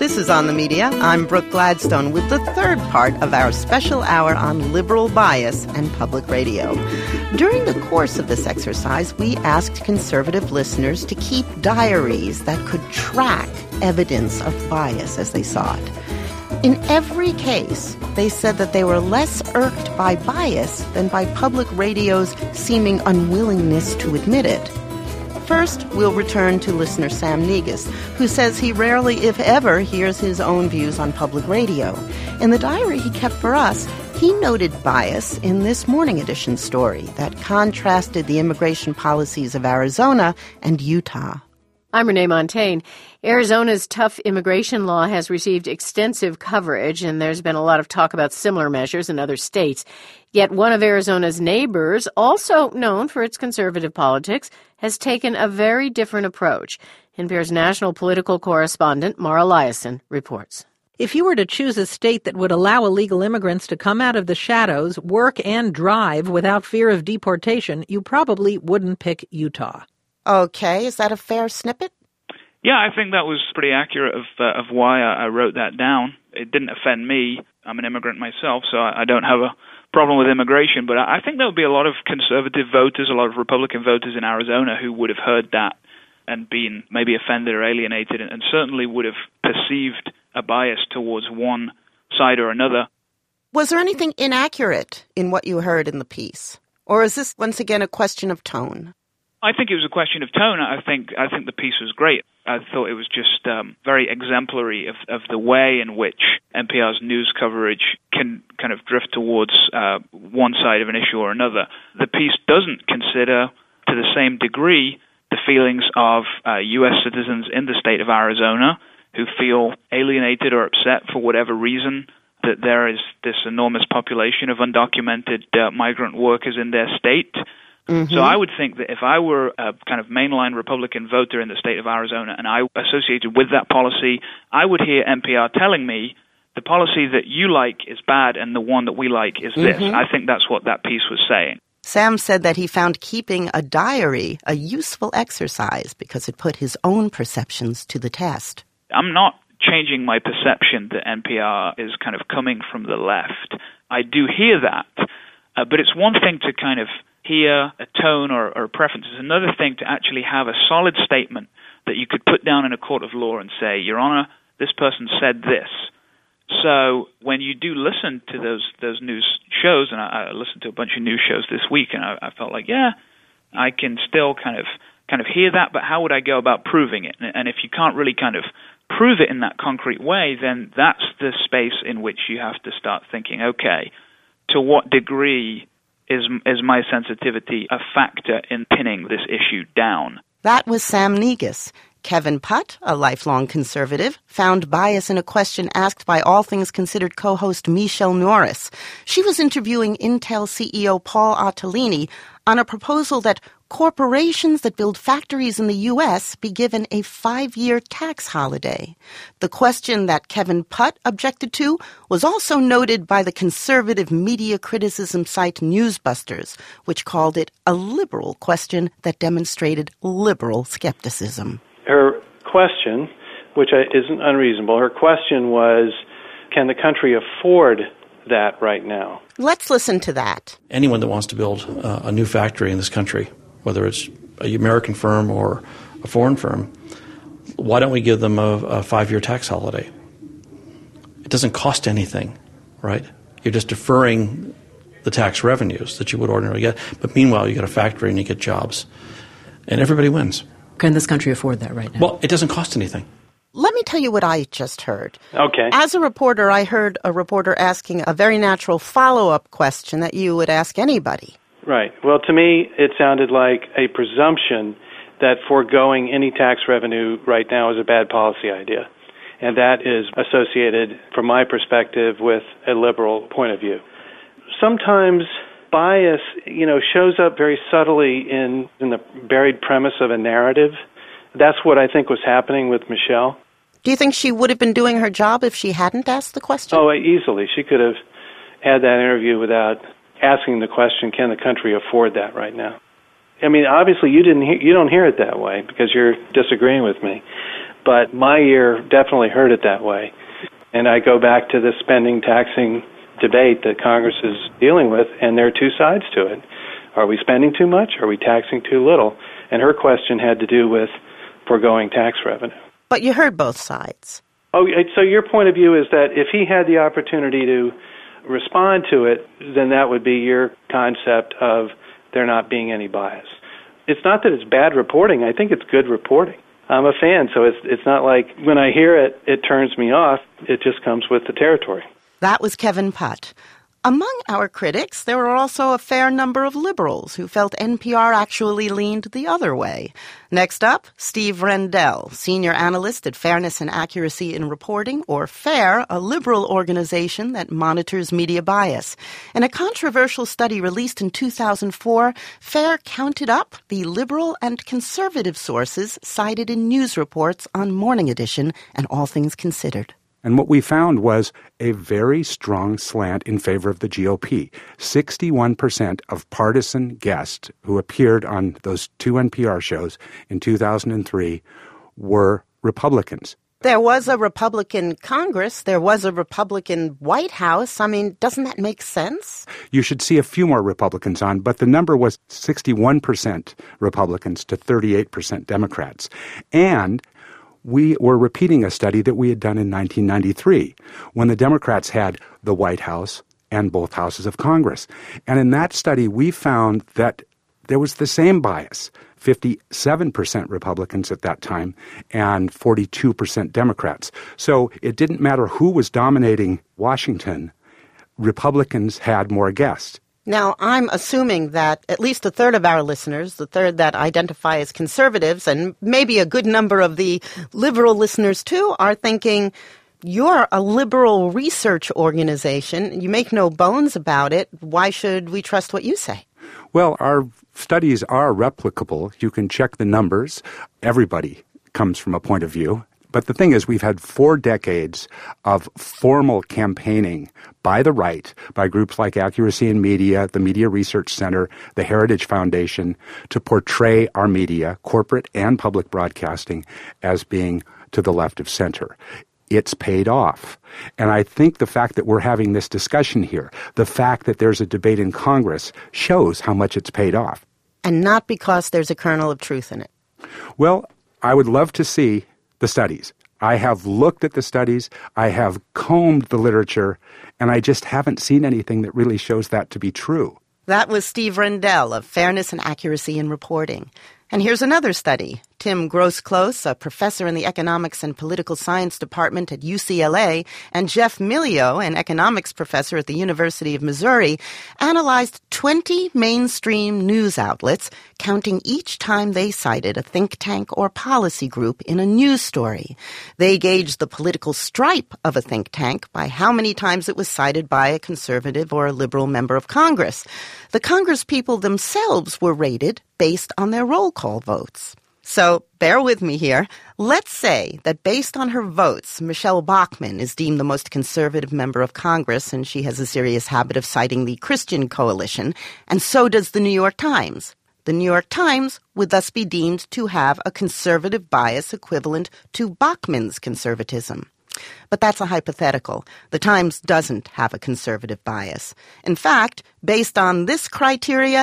This is On the Media. I'm Brooke Gladstone with the third part of our special hour on liberal bias and public radio. During the course of this exercise, we asked conservative listeners to keep diaries that could track evidence of bias as they saw it. In every case, they said that they were less irked by bias than by public radio's seeming unwillingness to admit it. First, we'll return to listener Sam Negus, who says he rarely, if ever, hears his own views on public radio. In the diary he kept for us, he noted bias in this Morning Edition story that contrasted the immigration policies of Arizona and Utah. I'm Renee Montaigne. Arizona's tough immigration law has received extensive coverage, and there's been a lot of talk about similar measures in other states. Yet one of Arizona's neighbors, also known for its conservative politics, has taken a very different approach. NPR's national political correspondent, Mara Liasson, reports. If you were to choose a state that would allow illegal immigrants to come out of the shadows, work, and drive without fear of deportation, you probably wouldn't pick Utah. Okay, is that a fair snippet? Yeah, I think that was pretty accurate of why I wrote that down. It didn't offend me. I'm an immigrant myself, so I don't have a problem with immigration. But I think there would be a lot of conservative voters, a lot of Republican voters in Arizona who would have heard that and been maybe offended or alienated, and certainly would have perceived a bias towards one side or another. Was there anything inaccurate in what you heard in the piece? Or is this, once again, a question of tone? I think it was a question of tone. I think the piece was great. I thought it was just very exemplary of the way in which NPR's news coverage can kind of drift towards one side of an issue or another. The piece doesn't consider, to the same degree, the feelings of U.S. citizens in the state of Arizona who feel alienated or upset for whatever reason that there is this enormous population of undocumented migrant workers in their state. Mm-hmm. So I would think that if I were a kind of mainline Republican voter in the state of Arizona and I associated with that policy, I would hear NPR telling me the policy that you like is bad and the one that we like is this. I think that's what that piece was saying. Sam said that he found keeping a diary a useful exercise because it put his own perceptions to the test. I'm not changing my perception that NPR is kind of coming from the left. I do hear that, but it's one thing to kind of hear a tone or a preference. It's another thing to actually have a solid statement that you could put down in a court of law and say, Your Honor, this person said this. So when you do listen to those news shows, and I listened to a bunch of news shows this week, and I felt like, yeah, I can still kind of hear that, but how would I go about proving it? And if you can't really kind of prove it in that concrete way, then that's the space in which you have to start thinking, okay, to what degree is my sensitivity a factor in pinning this issue down? That was Sam Negus. Kevin Putt, a lifelong conservative, found bias in a question asked by All Things Considered co-host Michelle Norris. She was interviewing Intel CEO Paul Otellini on a proposal that corporations that build factories in the U.S. be given a 5-year tax holiday. The question that Kevin Putt objected to was also noted by the conservative media criticism site Newsbusters, which called it a liberal question that demonstrated liberal skepticism. Her question, which isn't unreasonable, her question was, can the country afford that right now? Let's listen to that. Anyone that wants to build a new factory in this country, whether it's an American firm or a foreign firm, why don't we give them a 5-year tax holiday? It doesn't cost anything, right? You're just deferring the tax revenues that you would ordinarily get. But meanwhile, you get a factory and you get jobs. And everybody wins. Can this country afford that right now? Well, it doesn't cost anything. Let me tell you what I just heard. Okay. As a reporter, I heard a reporter asking a very natural follow-up question that you would ask anybody. Right. Well, to me, it sounded like a presumption that foregoing any tax revenue right now is a bad policy idea. And that is associated, from my perspective, with a liberal point of view. Sometimes bias, shows up very subtly in the buried premise of a narrative. That's what I think was happening with Michelle. Do you think she would have been doing her job if she hadn't asked the question? Oh, easily. She could have had that interview without asking the question, can the country afford that right now? I mean, obviously you don't hear it that way because you're disagreeing with me. but my ear definitely heard it that way. And I go back to the spending taxing debate that Congress is dealing with, and there are two sides to it. Are we spending too much? Are we taxing too little? And her question had to do with foregoing tax revenue. But you heard both sides. Oh, so your point of view is that if he had the opportunity to respond to it, then that would be your concept of there not being any bias. It's not that it's bad reporting. I think it's good reporting. I'm a fan, so it's not like when I hear it, it turns me off. It just comes with the territory. That was Kevin Putt. Among our critics, there were also a fair number of liberals who felt NPR actually leaned the other way. Next up, Steve Rendell, senior analyst at Fairness and Accuracy in Reporting, or FAIR, a liberal organization that monitors media bias. In a controversial study released in 2004, FAIR counted up the liberal and conservative sources cited in news reports on Morning Edition and All Things Considered. And what we found was a very strong slant in favor of the GOP. 61% of partisan guests who appeared on those two NPR shows in 2003 were Republicans. There was a Republican Congress. There was a Republican White House. I mean, doesn't that make sense? You should see a few more Republicans on, but the number was 61% Republicans to 38% Democrats. And we were repeating a study that we had done in 1993 when the Democrats had the White House and both houses of Congress. And in that study, we found that there was the same bias, 57% Republicans at that time and 42% Democrats. So it didn't matter who was dominating Washington, Republicans had more guests. Now, I'm assuming that at least a third of our listeners, the third that identify as conservatives, and maybe a good number of the liberal listeners too, are thinking, you're a liberal research organization. You make no bones about it. Why should we trust what you say? Well, our studies are replicable. You can check the numbers. Everybody comes from a point of view. But the thing is, we've had 4 decades of formal campaigning by the right, by groups like Accuracy in Media, the Media Research Center, the Heritage Foundation, to portray our media, corporate and public broadcasting, as being to the left of center. It's paid off. And I think the fact that we're having this discussion here, the fact that there's a debate in Congress, shows how much it's paid off. And not because there's a kernel of truth in it. Well, I would love to see the studies. I have looked at the studies, I have combed the literature, and I just haven't seen anything that really shows that to be true. That was Steve Rendell of Fairness and Accuracy in Reporting. And here's another study. Tim Grosclose, a professor in the Economics and Political Science Department at UCLA, and Jeff Milio, an economics professor at the University of Missouri, analyzed 20 mainstream news outlets, counting each time they cited a think tank or policy group in a news story. They gauged the political stripe of a think tank by how many times it was cited by a conservative or a liberal member of Congress. The Congress people themselves were rated based on their roll call votes. So bear with me here. Let's say that based on her votes, Michelle Bachmann is deemed the most conservative member of Congress, and she has a serious habit of citing the Christian Coalition, and so does the New York Times. The New York Times would thus be deemed to have a conservative bias equivalent to Bachmann's conservatism. But that's a hypothetical. The Times doesn't have a conservative bias. In fact, based on this criteria,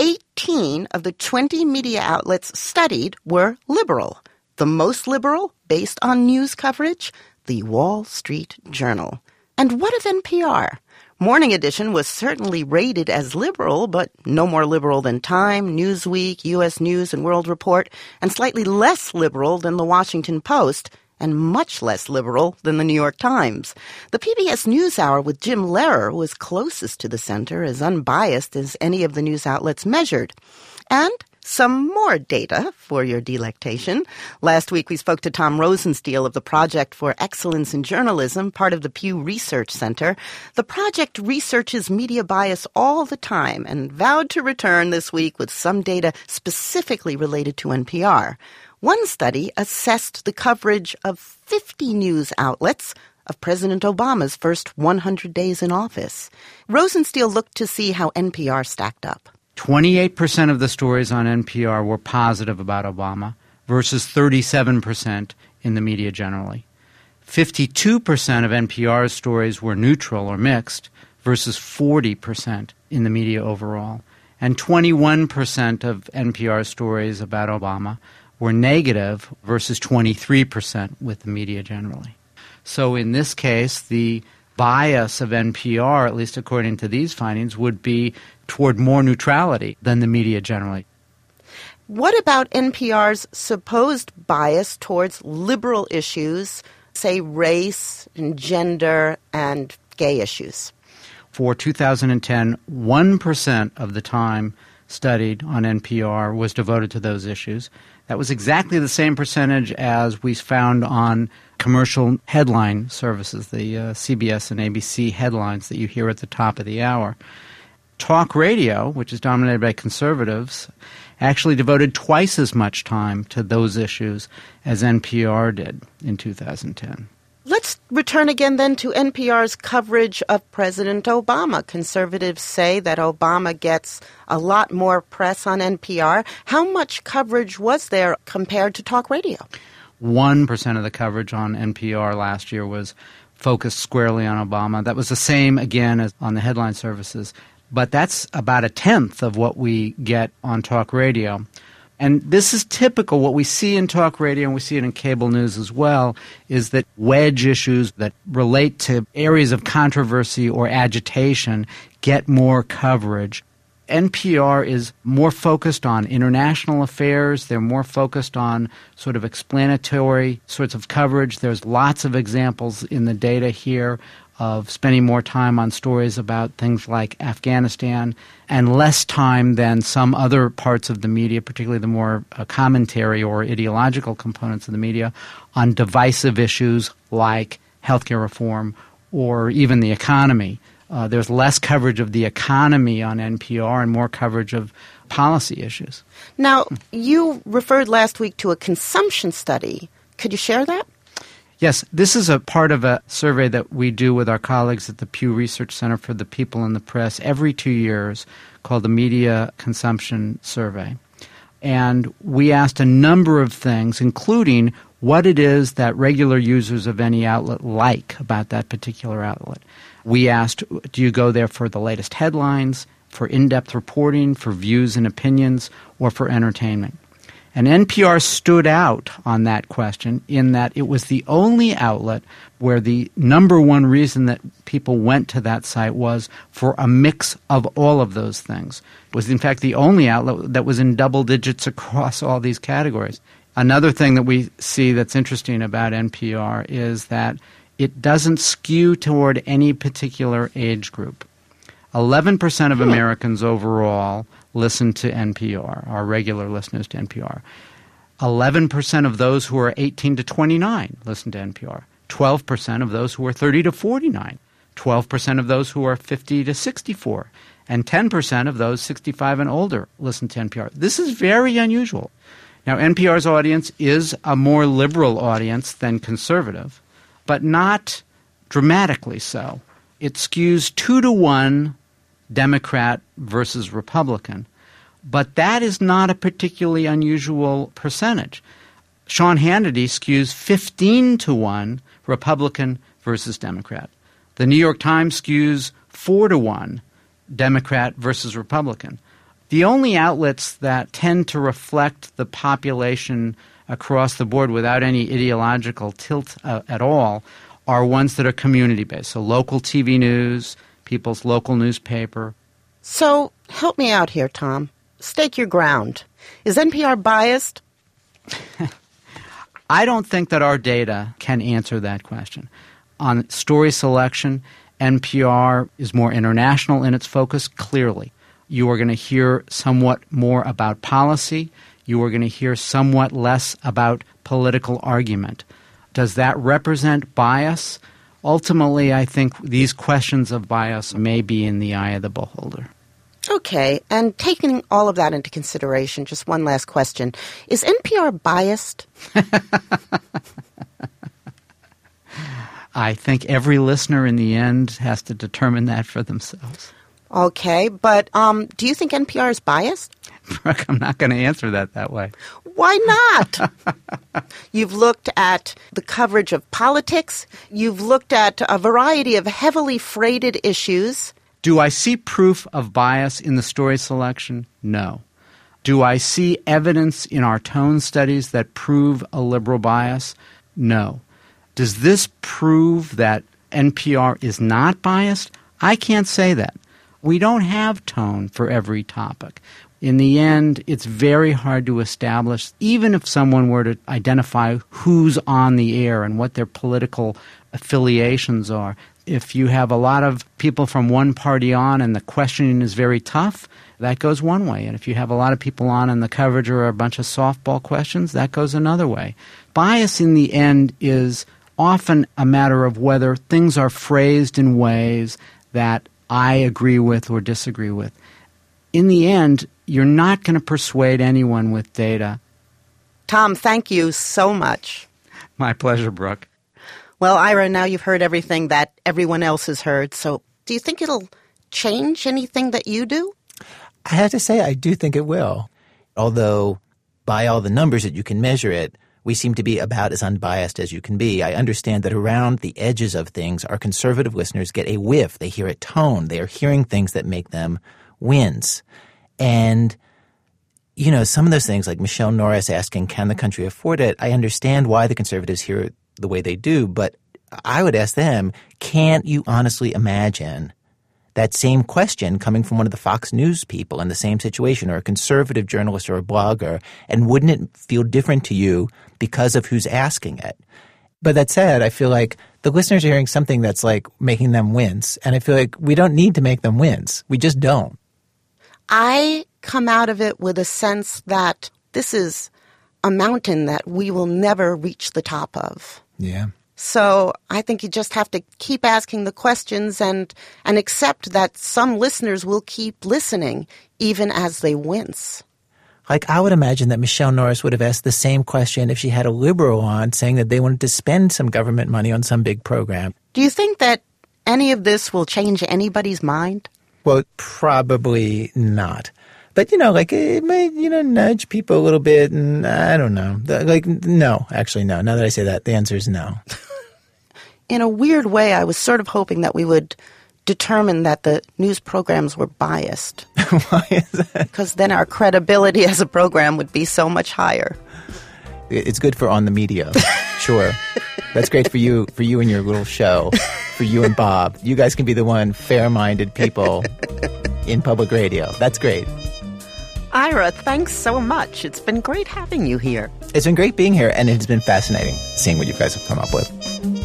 18 of the 20 media outlets studied were liberal. The most liberal, based on news coverage, the Wall Street Journal. And what of NPR? Morning Edition was certainly rated as liberal, but no more liberal than Time, Newsweek, U.S. News and World Report, and slightly less liberal than the Washington Post, and much less liberal than the New York Times. The PBS NewsHour with Jim Lehrer was closest to the center, as unbiased as any of the news outlets measured. And some more data for your delectation. Last week we spoke to Tom Rosenstiel of the Project for Excellence in Journalism, part of the Pew Research Center. The project researches media bias all the time and vowed to return this week with some data specifically related to NPR. One study assessed the coverage of 50 news outlets of President Obama's first 100 days in office. Rosenstiel looked to see how NPR stacked up. 28% of the stories on NPR were positive about Obama versus 37% in the media generally. 52% of NPR's stories were neutral or mixed versus 40% in the media overall. And 21% of NPR stories about Obama were negative versus 23% with the media generally. So in this case, the bias of NPR, at least according to these findings, would be toward more neutrality than the media generally. What about NPR's supposed bias towards liberal issues, say race and gender and gay issues? For 2010, 1% of the time studied on NPR was devoted to those issues. That was exactly the same percentage as we found on commercial headline services, the CBS and ABC headlines that you hear at the top of the hour. Talk radio, which is dominated by conservatives, actually devoted twice as much time to those issues as NPR did in 2010. Let's return again then to NPR's coverage of President Obama. Conservatives say that Obama gets a lot more press on NPR. How much coverage was there compared to talk radio? 1% of the coverage on NPR last year was focused squarely on Obama. That was the same, again, as on the headline services. But that's about a tenth of what we get on talk radio. And this is typical. What we see in talk radio, and we see it in cable news as well, is that wedge issues that relate to areas of controversy or agitation get more coverage. NPR is more focused on international affairs. They're more focused on sort of explanatory sorts of coverage. There's lots of examples in the data here of spending more time on stories about things like Afghanistan and less time than some other parts of the media, particularly the more commentary or ideological components of the media, on divisive issues like healthcare reform or even the economy. There's less coverage of the economy on NPR and more coverage of policy issues. Now, you referred last week to a consumption study. Could you share that? Yes, this is a part of a survey that we do with our colleagues at the Pew Research Center for the People in the Press every 2 years called the Media Consumption Survey. And we asked a number of things, including what it is that regular users of any outlet like about that particular outlet. We asked, do you go there for the latest headlines, for in-depth reporting, for views and opinions, or for entertainment? And NPR stood out on that question in that it was the only outlet where the number one reason that people went to that site was for a mix of all of those things. It was, in fact, the only outlet that was in double digits across all these categories. Another thing that we see that's interesting about NPR is that it doesn't skew toward any particular age group. 11% of Americans overall listen to NPR, are regular listeners to NPR. 11% of those who are 18 to 29 listen to NPR. 12% of those who are 30 to 49. 12% of those who are 50 to 64. And 10% of those 65 and older listen to NPR. This is very unusual. Now, NPR's audience is a more liberal audience than conservative, but not dramatically so. It skews 2-to-1 Democrat versus Republican. But that is not a particularly unusual percentage. Sean Hannity skews 15-to-1 Republican versus Democrat. The New York Times skews 4-to-1 Democrat versus Republican. The only outlets that tend to reflect the population across the board without any ideological tilt at all are ones that are community-based. So local TV news, people's local newspaper. So help me out here, Tom. Stake your ground. Is NPR biased? I don't think that our data can answer that question. On story selection, NPR is more international in its focus, clearly. You are going to hear somewhat more about policy. You are going to hear somewhat less about political argument. Does that represent bias? Ultimately, I think these questions of bias may be in the eye of the beholder. Okay, and taking all of that into consideration, just one last question. Is NPR biased? I think every listener in the end has to determine that for themselves. Okay, but do you think NPR is biased? Brooke, I'm not going to answer that way. why not? You've looked at the coverage of politics. You've looked at a variety of heavily freighted issues. Do I see proof of bias in the story selection? No. Do I see evidence in our tone studies that prove a liberal bias? No. Does this prove that NPR is not biased? I can't say that. We don't have tone for every topic. In the end, it's very hard to establish, even if someone were to identify who's on the air and what their political affiliations are. If you have a lot of people from one party on and the questioning is very tough, that goes one way. And if you have a lot of people on and the coverage are a bunch of softball questions, that goes another way. Bias in the end is often a matter of whether things are phrased in ways that I agree with or disagree with. In the end, you're not going to persuade anyone with data. Tom, thank you so much. My pleasure, Brooke. Well, Ira, now you've heard everything that everyone else has heard, so do you think it'll change anything that you do? I have to say I do think it will. Although by all the numbers that you can measure it, we seem to be about as unbiased as you can be. I understand that around the edges of things, our conservative listeners get a whiff. They hear a tone. They are hearing things that make them wince. And, you know, some of those things like Michelle Norris asking, can the country afford it? I understand why the conservatives hear it the way they do, but I would ask them, can't you honestly imagine that same question coming from one of the Fox News people in the same situation, or a conservative journalist or a blogger, and wouldn't it feel different to you because of who's asking it? But that said, I feel like the listeners are hearing something that's like making them wince, and I feel like we don't need to make them wince. We just don't. I come out of it with a sense that this is a mountain that we will never reach the top of. Yeah. So I think you just have to keep asking the questions and accept that some listeners will keep listening even as they wince. Like, I would imagine that Michelle Norris would have asked the same question if she had a liberal on saying that they wanted to spend some government money on some big program. Do you think that any of this will change anybody's mind? Well, probably not. But, you know, like, it might, you know, nudge people a little bit, and I don't know. Like, no. Actually, no. Now that I say that, the answer is no. In a weird way, I was sort of hoping that we would determine that the news programs were biased. Why is that? Because then our credibility as a program would be so much higher. It's good for On the Media. Sure. That's great for you and your little show, for you and Bob. You guys can be the one fair-minded people in public radio. That's great. Ira, thanks so much. It's been great having you here. It's been great being here, and it's been fascinating seeing what you guys have come up with.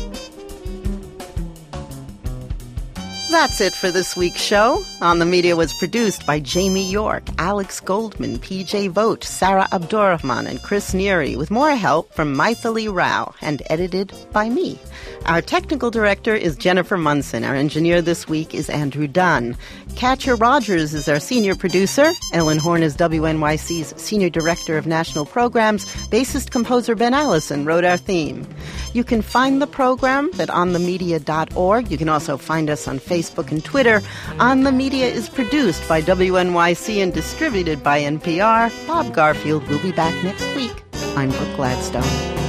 That's it for this week's show. On the Media was produced by Jamie York, Alex Goldman, PJ Vogt, Sarah Abdurrahman, and Chris Neary, with more help from Maithili Rao, and edited by me. Our technical director is Jennifer Munson. Our engineer this week is Andrew Dunn. Katya Rogers is our senior producer. Ellen Horn is WNYC's senior director of national programs. Bassist-composer Ben Allison wrote our theme. You can find the program at onthemedia.org. You can also find us on Facebook and Twitter. On the Media is produced by WNYC and distributed by NPR. Bob Garfield will be back next week. I'm Brooke Gladstone.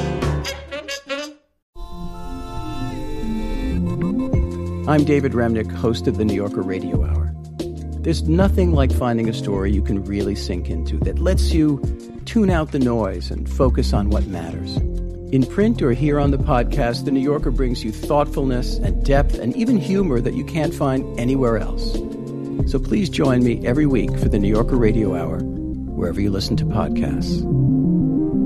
I'm David Remnick, host of the New Yorker Radio Hour. There's nothing like finding a story you can really sink into that lets you tune out the noise and focus on what matters. In print or here on the podcast, The New Yorker brings you thoughtfulness and depth and even humor that you can't find anywhere else. So please join me every week for the New Yorker Radio Hour, wherever you listen to podcasts.